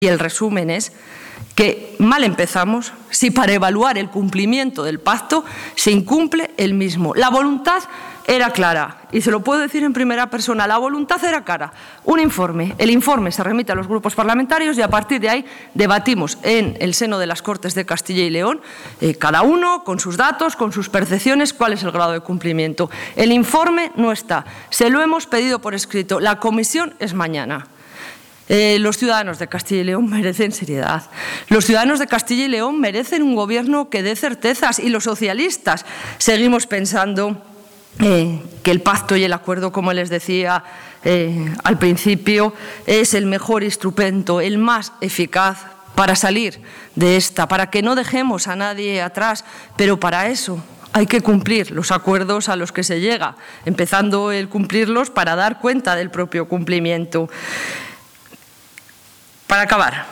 Y el resumen es que mal empezamos si para evaluar el cumplimiento del pacto se incumple el mismo. La voluntad era clara, y se lo puedo decir en primera persona, la voluntad era clara. Un informe, el informe se remite a los grupos parlamentarios y a partir de ahí debatimos en el seno de las Cortes de Castilla y León, cada uno con sus datos, con sus percepciones, cuál es el grado de cumplimiento. El informe no está, se lo hemos pedido por escrito, la comisión es mañana. Los ciudadanos de Castilla y León merecen seriedad. Los ciudadanos de Castilla y León merecen un gobierno que dé certezas y los socialistas seguimos pensando que el pacto y el acuerdo, como les decía al principio, es el mejor instrumento, el más eficaz para salir de esta, para que no dejemos a nadie atrás, pero para eso hay que cumplir los acuerdos a los que se llega, empezando el cumplirlos para dar cuenta del propio cumplimiento. Para acabar,